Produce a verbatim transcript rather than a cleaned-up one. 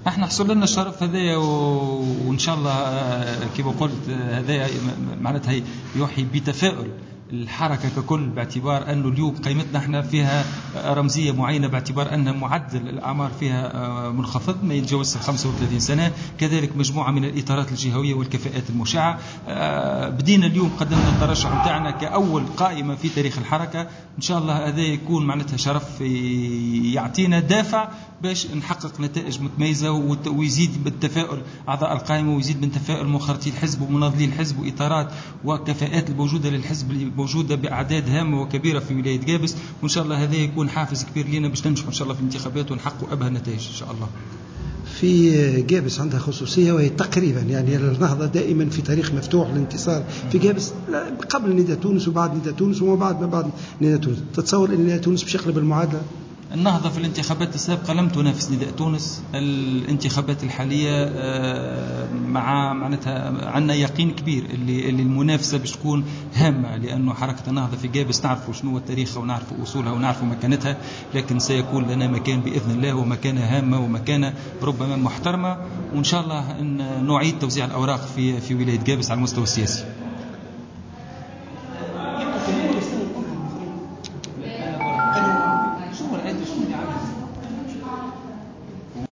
احنا حصل لنا الشرف هذايا وان شاء الله كما قلت هذايا معناتها يوحي بتفاؤل الحركة ككل، باعتبار أنه اليوم قيمتنا احنا فيها رمزية معينة، باعتبار أن معدل الأعمار فيها منخفض ما يتجاوز خمسة وثلاثين سنة، كذلك مجموعة من الإطارات الجهوية والكفاءات المشعة. بدينا اليوم قدمنا الترشح متاعنا كأول قائمة في تاريخ الحركة، إن شاء الله هذا يكون معناتها شرف يعطينا دافع باش نحقق نتائج متميزة ويزيد بالتفاؤل أعضاء القائمة، ويزيد من تفاؤل مخرطي الحزب ومناضلي الحزب وإطارات وكفاءات الموجودة للحزب اللي موجودة بأعداد هامة وكبيرة في ولاية جابس. وإن شاء الله هذا يكون حافز كبير لنا باش ننجح إن شاء الله في الانتخابات ونحقق أبهى النتائج إن شاء الله. في جابس عندها خصوصية وهي تقريبا يعني النهضة دائما في تاريخ مفتوح للانتصار في جابس قبل نداء تونس وبعد نداء تونس وما بعد ما بعد نداء تونس. تتصور أن نداء تونس باش يقلب المعادلة؟ النهضة في الانتخابات السابقة لم تنافس نداء تونس. الانتخابات الحالية مع معناتها عندنا يقين كبير اللي, اللي المنافسة باش تكون هامة، لأنه حركة النهضة في جابس نعرفوا شنو هو تاريخها ونعرفوا أصولها ونعرفوا مكانتها، لكن سيكون لنا مكان بإذن الله ومكانة هامة ومكانة ربما محترمة، وإن شاء الله أن نعيد توزيع الأوراق في في ولاية جابس على المستوى السياسي.